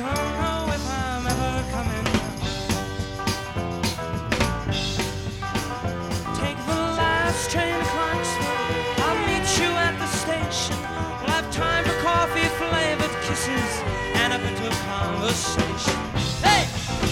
don't know if I'm ever coming home. Take the last train to Clarksville. I'll meet you at the station. We'll have time for coffee-flavored kisses and a bit of conversation. Hey!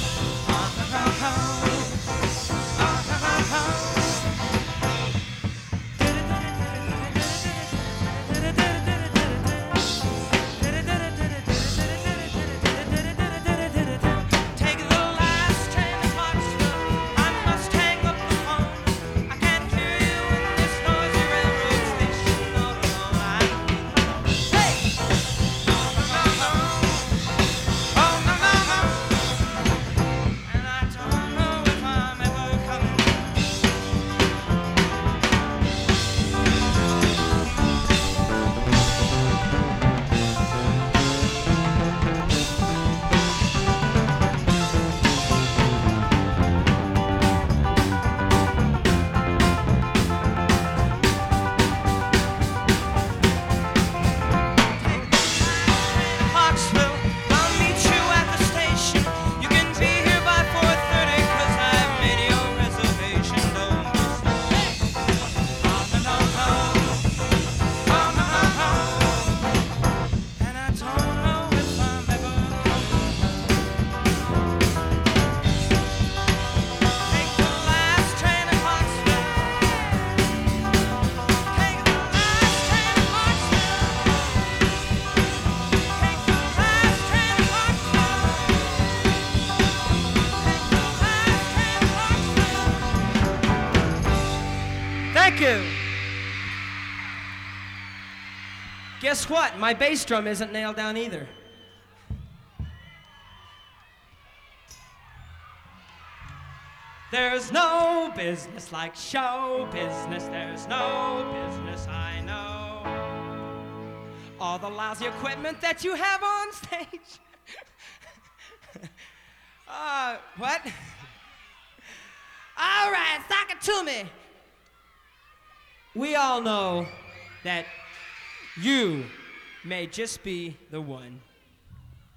Thank you. Guess what? My bass drum isn't nailed down either. There's no business like show business. There's no business I know. All the lousy equipment that you have on stage. What? All right, sock it to me. We all know that you may just be the one.